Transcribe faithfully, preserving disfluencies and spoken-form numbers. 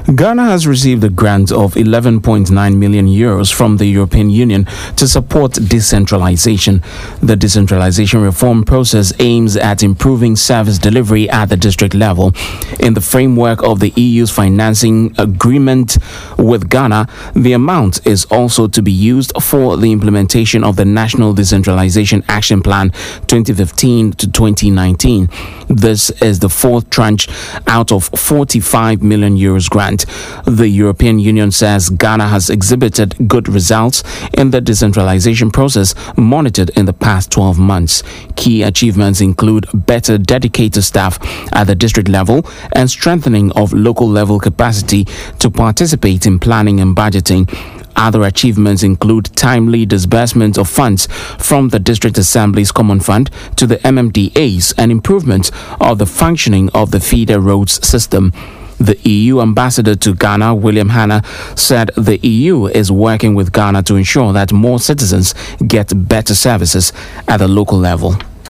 Ghana has received a grant of eleven point nine million euros from the European Union to support decentralization. The decentralization reform process aims at improving service delivery at the district level. In the framework of the E U's financing agreement with Ghana, the amount is also to be used for the implementation of the National Decentralization Action Plan twenty fifteen to twenty nineteen. This is the fourth tranche out of forty-five million euros grant. The European Union says Ghana has exhibited good results in the decentralization process monitored in the past twelve months. Key achievements include better dedicated staff at the district level and strengthening of local level capacity to participate in planning and budgeting. Other achievements include timely disbursement of funds from the District Assembly's Common Fund to the M M D As and improvement of the functioning of the feeder roads system. The E U ambassador to Ghana, William Hanna, said the E U is working with Ghana to ensure that more citizens get better services at the local level.